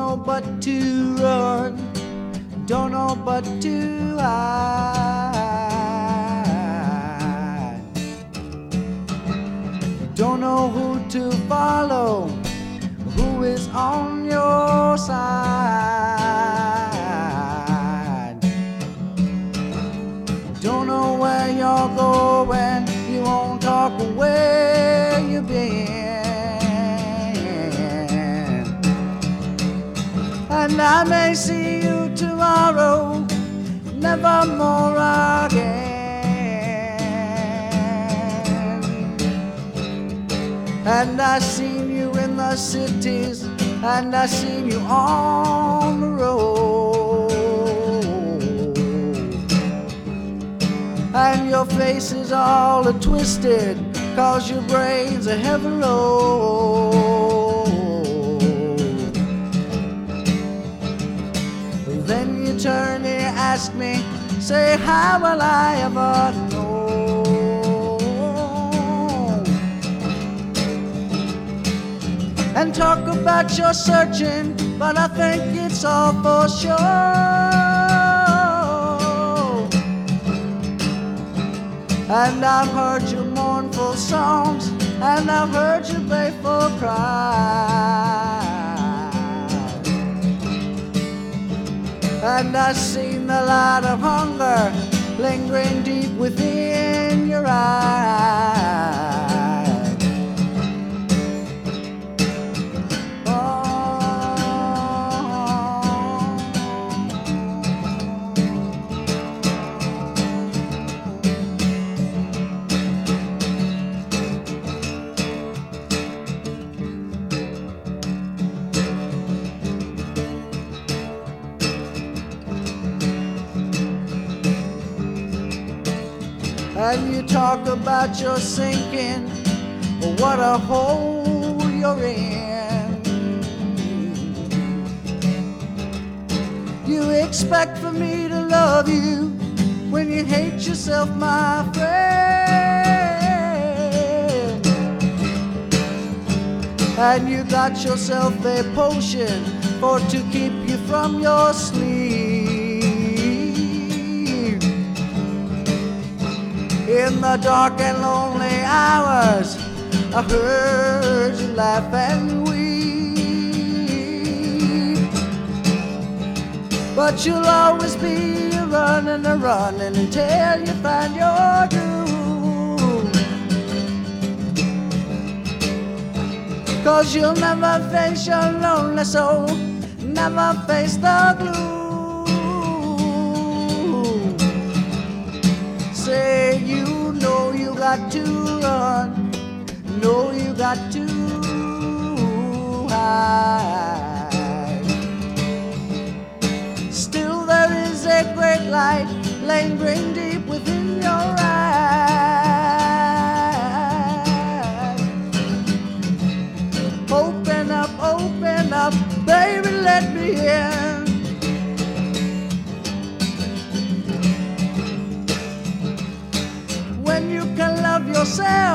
know but to run, don't know but to hide. Don't know who to follow, who is on your side. Don't know where you're going, you won't talk where you've been. And I may see you tomorrow, never more again. And I seen you in the cities, and I seen you on the road. And your face is all twisted, 'cause your brain's a heavy load. Then you turn and you ask me, say, how will I ever know? And talk about your searching, but I think it's all for sure. And I've heard your mournful songs, and I've heard your playful cry. And I've seen the light of hunger lingering deep within your eyes. And you talk about your sinking, what a hole you're in. You expect for me to love you when you hate yourself, my friend. And you got yourself a potion for to keep you from your sleep. In the dark and lonely hours, I heard you laugh and weep. But you'll always be running until you find your doom. 'Cause you'll never face your lonely soul, never face the gloom. Say you know you got to run, know you got to hide. Still there is a great light lingering deep within your eyes. Open up, baby, let me in. When you can love yourself